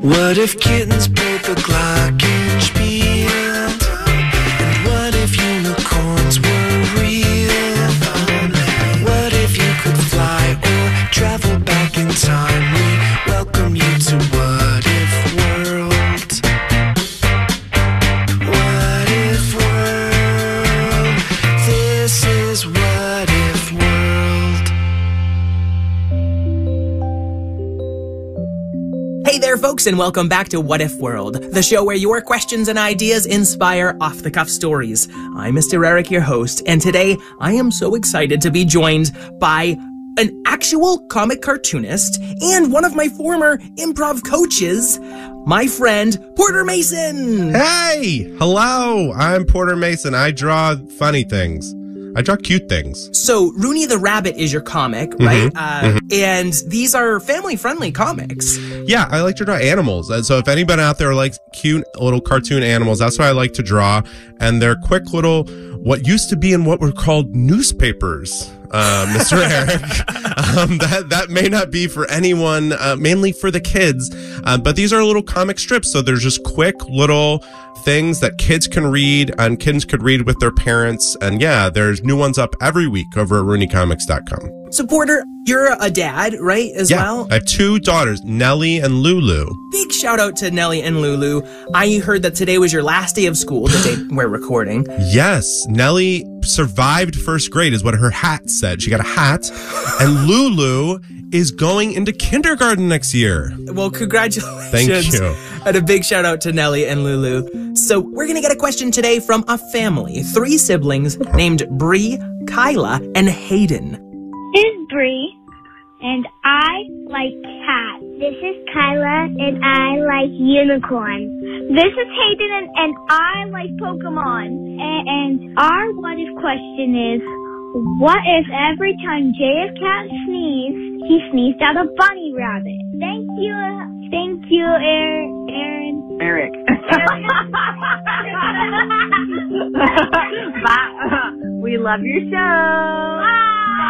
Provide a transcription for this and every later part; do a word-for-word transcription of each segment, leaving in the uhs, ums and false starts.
What if kittens played the glockenspiel? And what if unicorns were real? What if you could fly or travel back in time? We welcome you to What If World. What If World? This is What If World. Hey there, folks, and welcome back to What If World, the show where your questions and ideas inspire off-the-cuff stories. I'm Mister Eric, your host, and today I am so excited to be joined by an actual comic cartoonist and one of my former improv coaches, my friend, Porter Mason. Hey! Hello! I'm Porter Mason. I draw funny things. I draw cute things. So, Rooney the Rabbit is your comic, right? Mm-hmm. Uh, mm-hmm. And these are family-friendly comics. Yeah, I like to draw animals. And so if anybody out there likes cute little cartoon animals, that's what I like to draw. And they're quick little, what used to be in what were called newspapers, uh, Mister Eric. Um, that, that may not be for anyone, uh, mainly for the kids. Uh, but these are little comic strips. So they're just quick little things that kids can read and kids could read with their parents. And yeah, there's new ones up every week over at rooney comics dot com. So, Porter, you're a dad, right, as yeah, well? I have two daughters, Nellie and Lulu. Big shout out to Nellie and Lulu. I heard that today was your last day of school, the day we're recording. Yes, Nellie survived first grade is what her hat said. She got a hat. And Lulu is going into kindergarten next year. Well, congratulations. Thank you. And a big shout out to Nellie and Lulu. So we're going to get a question today from a family, three siblings named Bree, Kyla, and Hayden. This is Bree, and I like cats. This is Kyla, and I like unicorns. This is Hayden, and, and I like Pokemon. And, and our what if question is, what if every time J F Cat sneezed, he sneezed out a bunny rabbit? Thank you. Thank you, Aaron. Aaron. Eric. Bye. We love your show. Bye.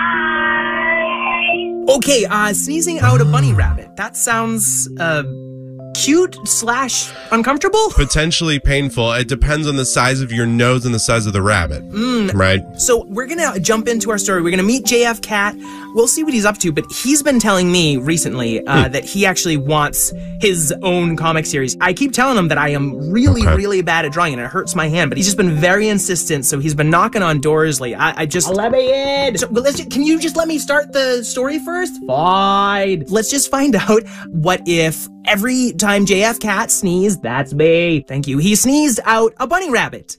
Okay, uh, sneezing out a bunny rabbit. That sounds, uh, cute slash uncomfortable? Potentially painful. It depends on the size of your nose and the size of the rabbit. Mm. Right? So we're going to jump into our story. We're going to meet J F Cat. We'll see what he's up to, but he's been telling me recently uh, hmm. that he actually wants his own comic series. I keep telling him that I am really, okay. really bad at drawing, and it hurts my hand, but he's just been very insistent, so he's been knocking on doors lately. I, I just... Let me in! So, well, let's just, can you just let me start the story first? Fine. Let's just find out what if every time J F Cat sneezed, that's me. Thank you. He sneezed out a bunny rabbit.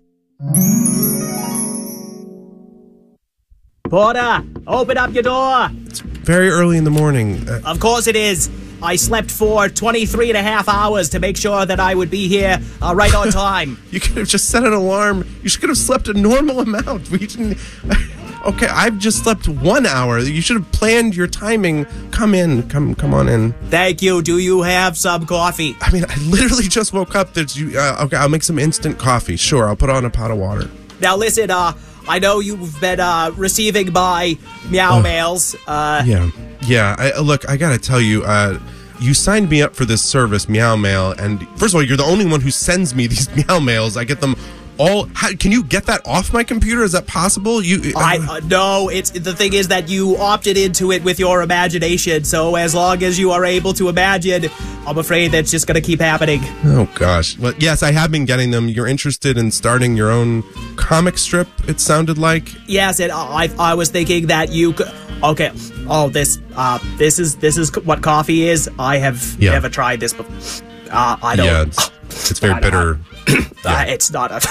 Porter, open up your door. It's very early in the morning. Uh, of course it is. I slept for twenty-three and a half hours to make sure that I would be here uh, right on time. You could have just set an alarm. You should have slept a normal amount. We didn't... Okay, I've just slept one hour. You should have planned your timing. Come in. Come come on in. Thank you. Do you have some coffee? I mean, I literally just woke up. There's you. Uh, okay, I'll make some instant coffee. Sure, I'll put on a pot of water. Now, listen, uh, I know you've been uh, receiving my meow uh, mails. Uh, yeah. Yeah. I, look, I got to tell you, uh, you signed me up for this service, Meow Mail, and first of all, you're the only one who sends me these meow mails. I get them all. How, can you get that off my computer? Is that possible? You? Uh, I uh, no. It's the thing is that you opted into it with your imagination. So as long as you are able to imagine, I'm afraid that's just going to keep happening. Oh gosh. Well, yes, I have been getting them. You're interested in starting your own comic strip? It sounded like. Yes, and I I was thinking that you could. Okay. Oh, this uh this is this is what coffee is. I have yeah. never tried this before. Uh, I don't. Yeah, it's, it's very bitter. Uh, yeah. It's not a.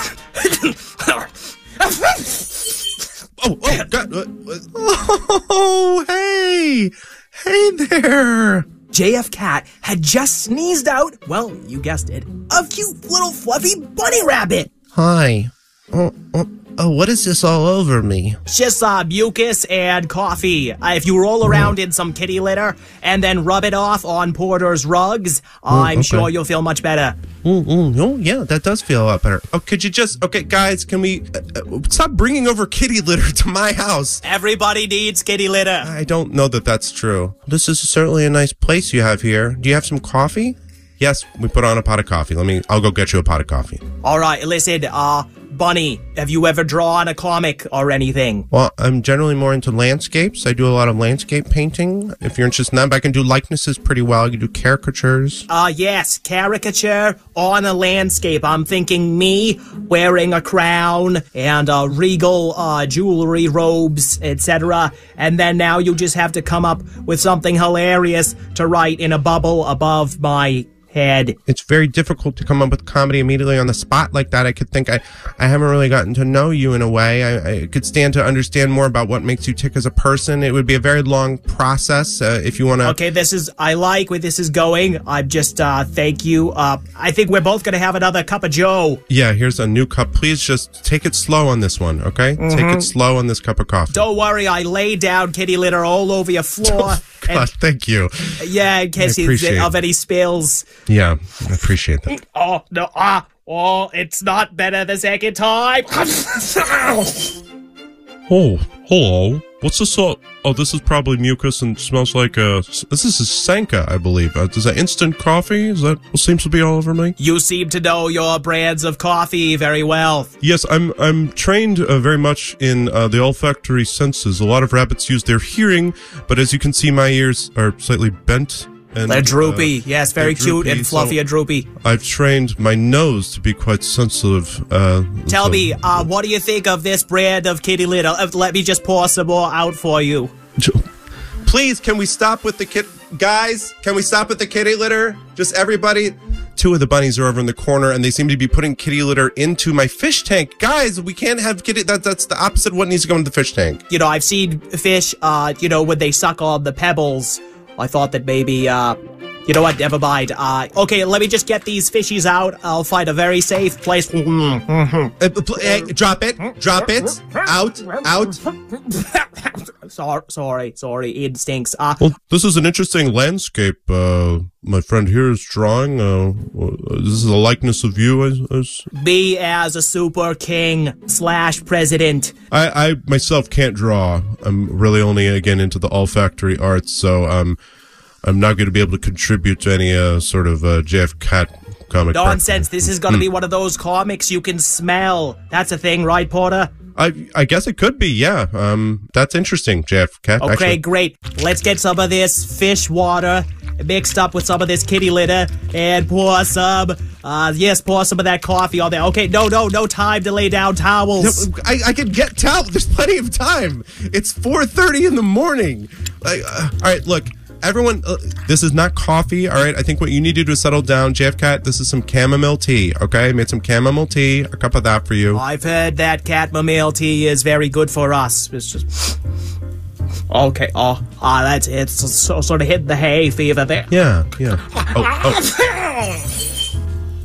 oh, oh, God. Oh, hey. Hey there. J F Cat had just sneezed out, well, you guessed it, a cute little fluffy bunny rabbit. Hi. Oh, oh, oh, what is this all over me? Just uh, mucus and coffee. Uh, if you roll around in some kitty litter and then rub it off on Porter's rugs, Oh, I'm okay. sure you'll feel much better. Mm, mm, oh, yeah, that does feel a lot better. Oh, could you just, okay, guys, can we uh, uh, stop bringing over kitty litter to my house? Everybody needs kitty litter. I don't know that that's true. This is certainly a nice place you have here. Do you have some coffee? yes, we put on a pot of coffee. Let me, I'll go get you a pot of coffee. All right, listen, uh, Bunny, have you ever drawn a comic or anything? Well, I'm generally more into landscapes. I do a lot of landscape painting. If you're interested in that, but I can do likenesses pretty well. I can do caricatures. Uh, yes, caricature on a landscape. I'm thinking me wearing a crown and uh, regal uh, jewelry, robes, et cetera. And then now you just have to come up with something hilarious to write in a bubble above my head. It's very difficult to come up with comedy immediately on the spot like that. I could think I, I haven't really gotten to know you in a way. I, I could stand to understand more about what makes you tick as a person. It would be a very long process uh, if you want to. Okay, this is, I like where this is going. I'm just, uh, thank you. Uh, I think we're both going to have another cup of Joe. Yeah, here's a new cup. Please just take it slow on this one, okay? Mm-hmm. Take it slow on this cup of coffee. Don't worry, I laid down kitty litter all over your floor. God, and, thank you. yeah, in case I you, appreciate of any spills. Yeah, I appreciate that. Oh, no, ah, oh, it's not better the second time. Oh, hello. What's this? Uh, oh, this is probably mucus and smells like, uh, this is Sanka, I believe. Uh, is that instant coffee? Is that what seems to be all over me? You seem to know your brands of coffee very well. Yes, I'm I'm trained uh, very much in uh, the olfactory senses. A lot of rabbits use their hearing, but as you can see, my ears are slightly bent. And, They're droopy. Uh, yes, very they're cute droopy, and fluffy so and droopy. I've trained my nose to be quite sensitive. Uh, Tell so- me, uh, what do you think of this brand of kitty litter? Uh, let me just pour some more out for you. Please, can we stop with the kid? Guys, can we stop with the kitty litter? Just everybody. Two of the bunnies are over in the corner, and they seem to be putting kitty litter into my fish tank. Guys, we can't have kitty. That, that's the opposite of what needs to go into the fish tank. You know, I've seen fish, uh, you know, when they suck on the pebbles. I thought that maybe, uh, you know what, never mind. Uh, okay, let me just get these fishies out. I'll find a very safe place. Uh, pl- hey, drop it. Drop it. Out. Out. sorry, sorry, sorry, instincts. Uh, Well, this is an interesting landscape. Uh, my friend here is drawing. Uh, this is a likeness of you. As, as me as a super king slash president. I, I myself can't draw. I'm really only again into the olfactory arts, so um, I'm not going to be able to contribute to any uh, sort of uh, J F Cat comic. Nonsense. This is going to be one of those comics you can smell. That's a thing, right, Porter? I I guess it could be, yeah. Um, that's interesting, J F Cat. Okay, actually. great. Let's get some of this fish water mixed up with some of this kitty litter and pour some, uh, yes, pour some of that coffee on there. Okay, no, no, no time to lay down towels. No, I, I can get towel. There's plenty of time. It's four thirty in the morning. Like, uh, all right, look, everyone, uh, this is not coffee, all right? I think what you need to do is settle down. J F Cat, this is some chamomile tea, okay? I made some chamomile tea, a cup of that for you. I've heard that chamomile tea is very good for us. It's just... Okay, oh, ah, that's it. It's so, sort of hitting the hay fever there. Yeah, yeah. Oh, oh.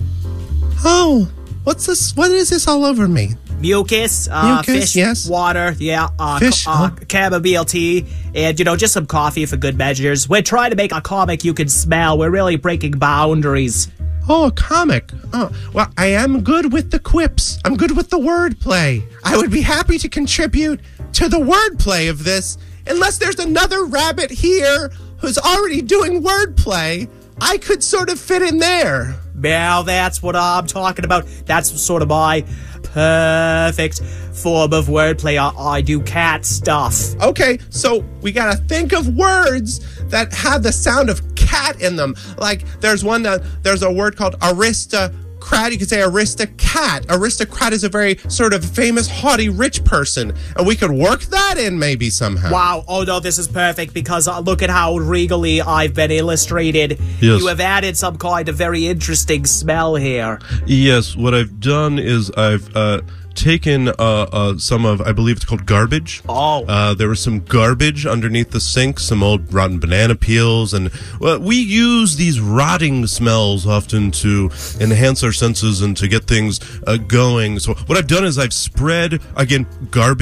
Oh, what's this? What is this all over me? Mucus, uh, Mucus, fish, yes. water, yeah, uh, Fish, uh, huh? chamomile tea, and, you know, just some coffee for good measures. We're trying to make a comic you can smell. We're really breaking boundaries. Oh, a comic. Oh, well, I am good with the quips. I'm good with the wordplay. I would be happy to contribute to the wordplay of this. Unless there's another rabbit here who's already doing wordplay, I could sort of fit in there. Now that's what I'm talking about. That's sort of my perfect form of wordplay. I, I do cat stuff. Okay, so we gotta think of words that have the sound of cat in them. Like, there's one that, there's a word called aristocrat. You could say aristocrat. Aristocrat is a very sort of famous, haughty, rich person. And we could work that in maybe somehow. Wow, oh no, this is perfect because uh, look at how regally I've been illustrated. Yes. You have added some kind of very interesting smell here. Yes, what I've done is I've uh, taken uh, uh, some of, I believe it's called garbage. Oh. Uh, there was some garbage underneath the sink, some old rotten banana peels, and well, we use these rotting smells often to enhance our senses and to get things uh, going. So what I've done is I've spread, again, garbage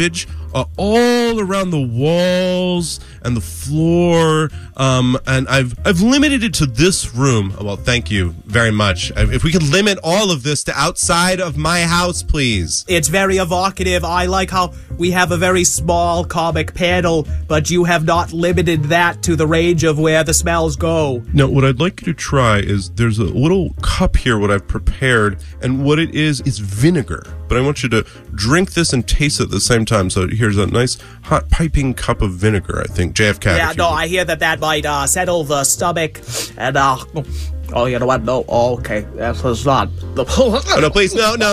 uh, all around the walls and the floor. Um, and I've I've limited it to this room. Well, thank you very much. If we could limit all of this to outside of my house, please. It's very evocative. I like how we have a very small comic panel, but you have not limited that to the range of where the smells go. Now, what I'd like you to try is there's a little cup here, what I've prepared, and what it is is vinegar. But I want you to drink this and taste it at the same time. So here's a nice hot piping cup of vinegar, I think. J F K. Yeah, no, I hear that that might uh, settle the stomach and, uh, oh, you know what? No, oh, okay, that's not. Oh, no, please, no, no,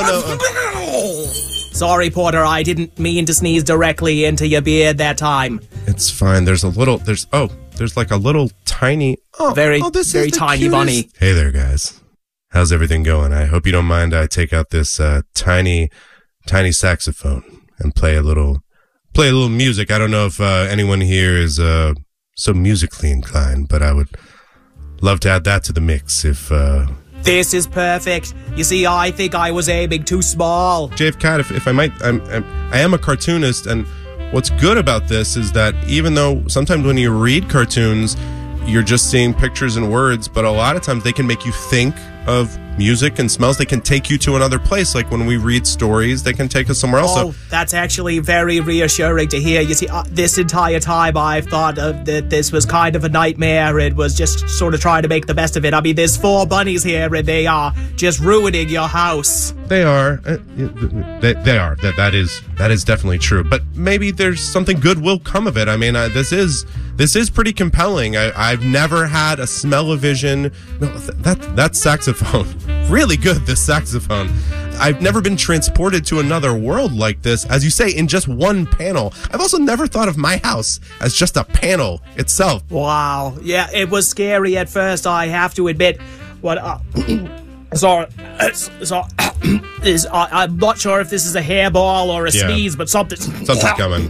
no. Sorry, Porter, I didn't mean to sneeze directly into your beard that time. It's fine. There's a little, there's, oh, there's like a little tiny, oh, very, oh, this very is the tiny cutest. bunny. Hey there, guys. How's everything going? I hope you don't mind I take out this uh, tiny, tiny saxophone and play a little, play a little music. I don't know if uh, anyone here is uh, so musically inclined, but I would love to add that to the mix if... Uh, This is perfect. You see, I think I was aiming too small. J F K, if, if I might, I'm, I'm, I am a cartoonist, and what's good about this is that even though sometimes when you read cartoons, you're just seeing pictures and words, but a lot of times they can make you think of music and smells. They can take you to another place. Like when we read stories, they can take us somewhere else. Oh, So that's actually very reassuring to hear. You see, uh, this entire time I've thought of that this was kind of a nightmare. It was just sort of trying to make the best of it. I mean, there's four bunnies here and they are just ruining your house. they are, uh, they, they are. That that is that is definitely true. But maybe there's something good will come of it. I mean, uh, this is this is pretty compelling. I, I've never had a smell-o-vision. No, th- that that saxophone, really good. This saxophone. I've never been transported to another world like this, as you say, in just one panel. I've also never thought of my house as just a panel itself. Wow. Yeah, it was scary at first, I have to admit. What, uh, sorry, uh, so, is, uh, I'm not sure if this is a hairball or a Yeah. sneeze, but something... Something's coming.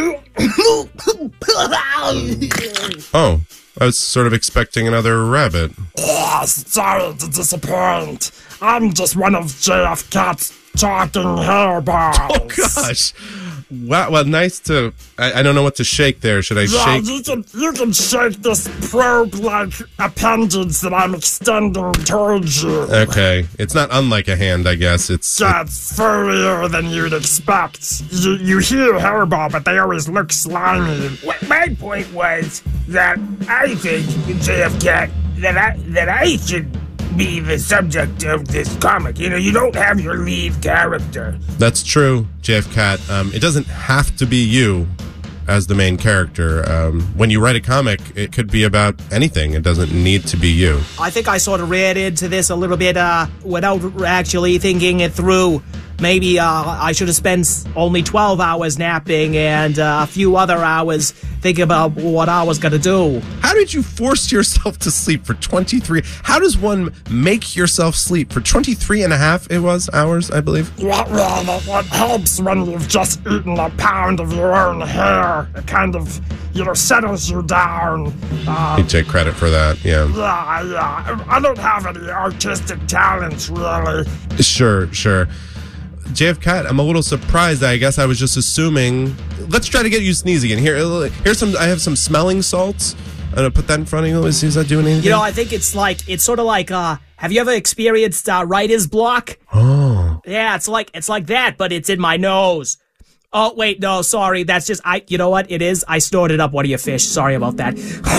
Oh, I was sort of expecting another rabbit. Oh, sorry to disappoint. I'm just one of J F Cat's talking hairballs. Oh gosh! Wow. Well, nice to. I, I don't know what to shake there. Should I Yeah, shake? you can you can shake this probe-like appendage that I'm extending towards you. Okay, it's not unlike a hand, I guess. It's. That's furrier than you'd expect. You, you hear hairball, but they always look slimy. What my point was that I think, J F K, that I that I should be the subject of this comic. You know, you don't have your lead character. That's true, J F Cat. Um, it doesn't have to be you as the main character. Um, when you write a comic, it could be about anything. It doesn't need to be you. I think I sort of read into this a little bit uh, without actually thinking it through. Maybe uh, I should have spent only twelve hours napping and uh, a few other hours thinking about what I was going to do. How did you force yourself to sleep for twenty-three? How does one make yourself sleep for twenty-three and a half, it was, hours, I believe? Well, well, that, that helps when you've just eaten a pound of your own hair. It kind of, you know, settles you down. Uh, You take credit for that, yeah. yeah, yeah. I don't have any artistic talents, really. Sure, sure. J F Cat, I'm a little surprised. I guess I was just assuming. Let's try to get you to sneeze again. Here, here's some. I have some smelling salts. I'm gonna put that in front of you. Let's see, is that doing anything? You know, I think it's like, it's sort of like, uh, have you ever experienced uh, writer's block? Oh. Yeah, it's like, it's like that, but it's in my nose. Oh, wait, no, sorry, that's just, I, you know what, it is, I snorted up one of your fish, sorry about that.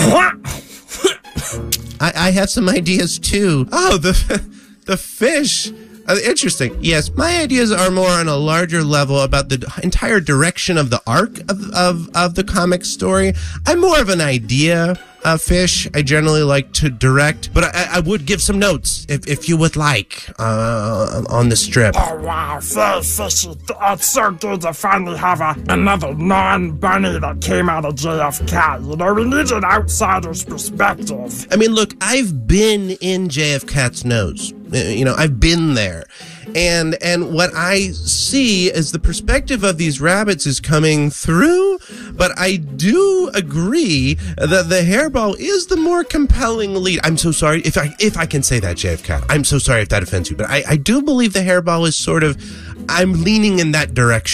I, I have some ideas too. Oh, the the fish. Uh, interesting. Yes, my ideas are more on a larger level about the entire direction of the arc of, of, of the comic story. I'm more of an idea uh, fish. I generally like to direct, but I, I would give some notes if, if you would like uh, on the strip. Oh, wow, very fishy. It's so good to finally have a, another non-bunny that came out of J F K. You know, we need an outsider's perspective. I mean, look, I've been in J F Cat's nose. Uh, You know, I've been there. And and what I see is the perspective of these rabbits is coming through, but I do agree that the hairball is the more compelling lead. I'm so sorry if I if I can say that, J F Cat. I'm so sorry if that offends you, but I, I do believe the hairball is sort of, I'm leaning in that direction.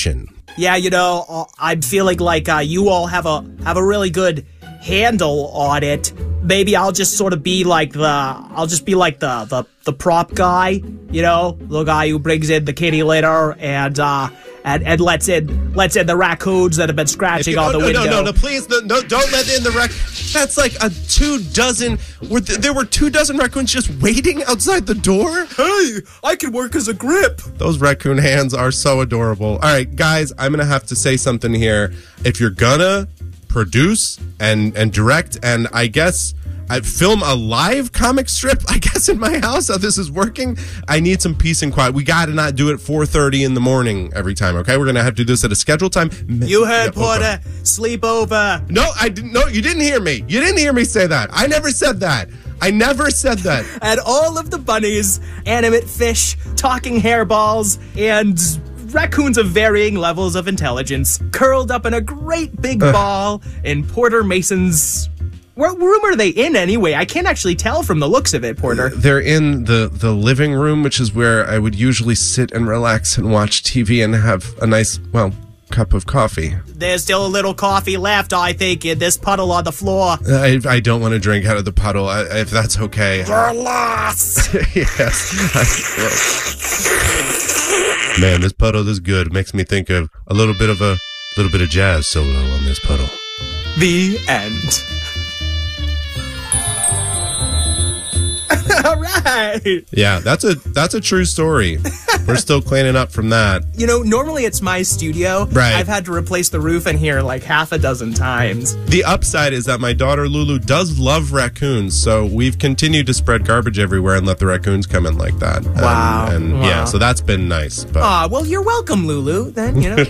Yeah, you know, uh, I'm feeling like uh, you all have a have a really good handle on it. Maybe I'll just sort of be like the I'll just be like the the, the prop guy, you know, the guy who brings in the kitty litter and uh and, and lets in lets in the raccoons that have been scratching on the no, window. No, no, no, please, no, no, don't let in the rac. That's like a two dozen. Were th- there were two dozen raccoons just waiting outside the door. Hey, I can work as a grip. Those raccoon hands are so adorable. All right, guys, I'm gonna have to say something here. If you're gonna produce and and direct and I guess I film a live comic strip, I guess, in my house, how this is working, I need some peace and quiet. We got to not do it four thirty in the morning every time, okay? We're going to have to do this at a scheduled time. You heard, Yeah, Porter. okay. Sleep over. No, I didn't. No, you didn't hear me. You didn't hear me say that. I never said that. I never said that. And all of the bunnies, animate fish, talking hairballs, and raccoons of varying levels of intelligence curled up in a great big Ugh. ball in Porter Mason's... What room are they in anyway? I can't actually tell from the looks of it, Porter. They're in the, the living room, which is where I would usually sit and relax and watch T V and have a nice, well, cup of coffee. There's still a little coffee left, I think, in this puddle on the floor. I, I don't want to drink out of the puddle, I, if that's okay. You're lost. Yes. Man, this puddle is good. Makes me think of a little bit of a little bit of jazz solo on this puddle. The end. All right. Yeah, that's a that's a true story. We're still cleaning up from that. You know, normally it's my studio. Right. I've had to replace the roof in here like half a dozen times. The upside is that my daughter Lulu does love raccoons, so we've continued to spread garbage everywhere and let the raccoons come in like that. And- Wow. And, Wow. yeah, so that's been nice. But Ah, well, you're welcome, Lulu. Then, you know.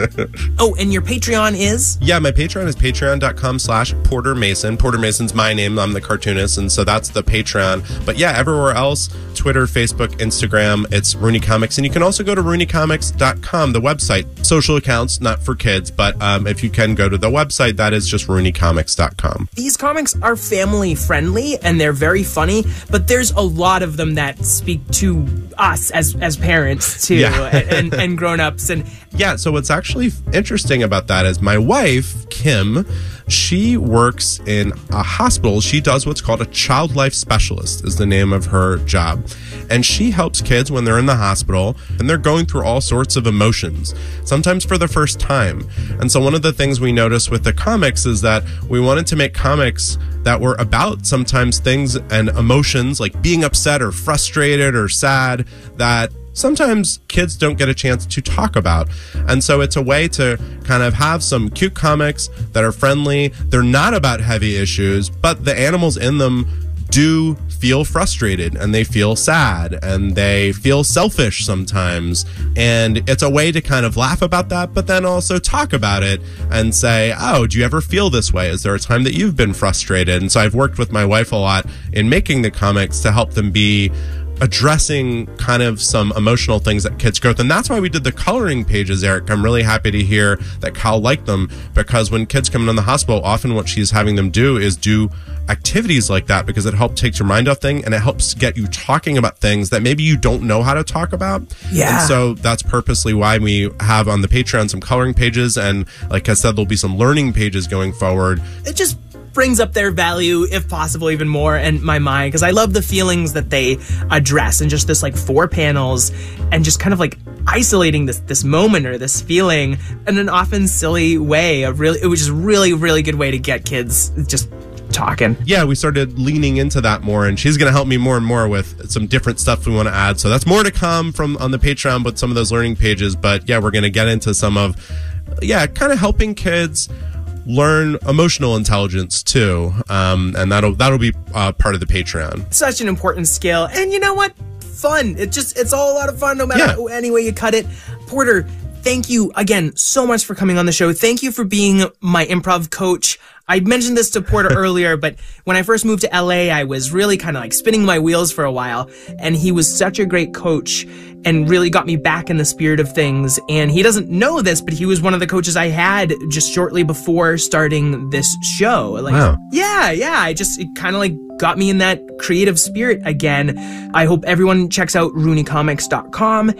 Oh, and your Patreon is? yeah, my Patreon is patreon.com slash Porter Mason. Porter Mason's my name. I'm the cartoonist, and so that's the Patreon. But yeah, everywhere else, Twitter, Facebook, Instagram, it's Rooney Comics. And you can also go to rooney comics dot com, the website. Social accounts, not for kids, but um, if you can go to the website, that is just rooney comics dot com. These comics are family friendly and they're very funny, but there's a lot of them that speak to us as as parents too, Yeah. and, and, and grown-ups. And Yeah, so what's actually interesting about that is my wife, Kim, she works in a hospital. She does what's called a child life specialist is the name of her job. And she helps kids when they're in the hospital and they're going through all sorts of emotions, sometimes for the first time. And so one of the things we noticed with the comics is that we wanted to make comics that were about sometimes things and emotions like being upset or frustrated or sad that sometimes kids don't get a chance to talk about. And so it's a way to kind of have some cute comics that are friendly. They're not about heavy issues, but the animals in them do feel frustrated and they feel sad and they feel selfish sometimes. And it's a way to kind of laugh about that, but then also talk about it and say, oh, do you ever feel this way? Is there a time that you've been frustrated? And so I've worked with my wife a lot in making the comics to help them be addressing kind of some emotional things that kids go through. And that's why we did the coloring pages, Eric. I'm really happy to hear that Cal liked them, because when kids come in the hospital, often what she's having them do is do activities like that, because it helps take your mind off things and it helps get you talking about things that maybe you don't know how to talk about. Yeah. And so that's purposely why we have on the Patreon some coloring pages. And like I said, there'll be some learning pages going forward. it just brings up their value, if possible, even more in my mind, because I love the feelings that they address in just this like four panels and just kind of like isolating this this moment or this feeling in an often silly way. A really, it was just really, really good way to get kids just talking. Yeah, we started leaning into that more, and she's going to help me more and more with some different stuff we want to add. So that's more to come from on the Patreon with some of those learning pages. But yeah, we're going to get into some of, yeah, kind of helping kids learn emotional intelligence too, um, and that'll that'll be uh, part of the Patreon. Such an important skill, and you know what? Fun. It just it's all a lot of fun, no matter Yeah. any way you cut it. Porter, thank you again so much for coming on the show. Thank you for being my improv coach. I mentioned this to Porter earlier, but when I first moved to L A, I was really kind of like spinning my wheels for a while, and he was such a great coach and really got me back in the spirit of things. And he doesn't know this, but he was one of the coaches I had just shortly before starting this show. Like, Wow. yeah, yeah. I just, it kind of like got me in that creative spirit again. I hope everyone checks out rooney comics dot com.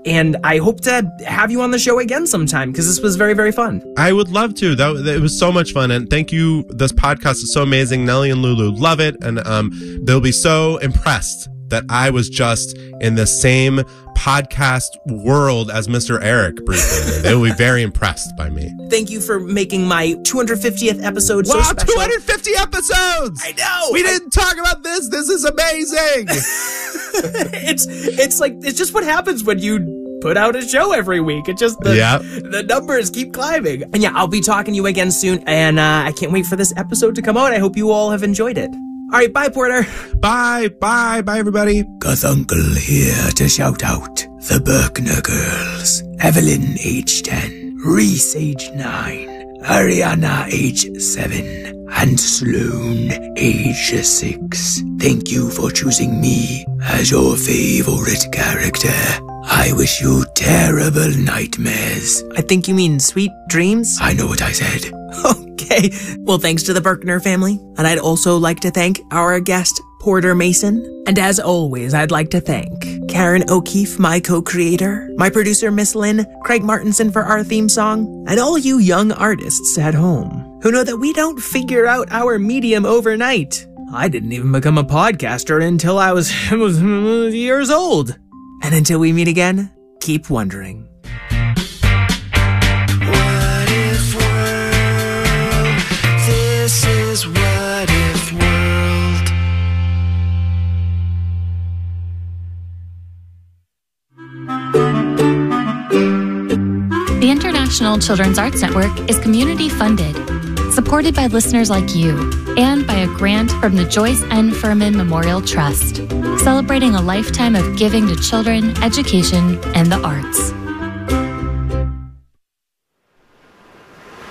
And I hope to have you on the show again sometime because this was very, very fun. I would love to. That, that it was so much fun. And thank you. This podcast is so amazing. Nellie and Lulu love it. And um, they'll be so impressed that I was just in the same podcast world as Mister Eric briefly. They will be very impressed by me. Thank you for making my two hundred fiftieth episode so wow, special. two hundred fifty episodes! I know! We didn't talk about this. This is amazing! it's it's like, it's just what happens when you put out a show every week. It just, the, yep. the numbers keep climbing. And yeah, I'll be talking to you again soon. And uh, I can't wait for this episode to come out. I hope you all have enjoyed it. All right, bye, Porter. Bye, bye, bye, everybody. Guthunkle here to shout out the Berkner girls. Evelyn, age ten. Reese, age nine. Ariana, age seven. And Sloan, age six. Thank you for choosing me as your favorite character. I wish you terrible nightmares. I think you mean sweet dreams. I know what I said. Okay. Well, thanks to the Berkner family. And I'd also like to thank our guest, Porter Mason. And as always, I'd like to thank Karen O'Keefe, my co-creator, my producer, Miss Lynn, Craig Martinson for our theme song, and all you young artists at home who know that we don't figure out our medium overnight. I didn't even become a podcaster until I was, was years old. And until we meet again, keep wondering. What if world? This is What If World. The International Children's Arts Network is community funded, supported by listeners like you, and by a grant from the Joyce N. Furman Memorial Trust, celebrating a lifetime of giving to children, education, and the arts.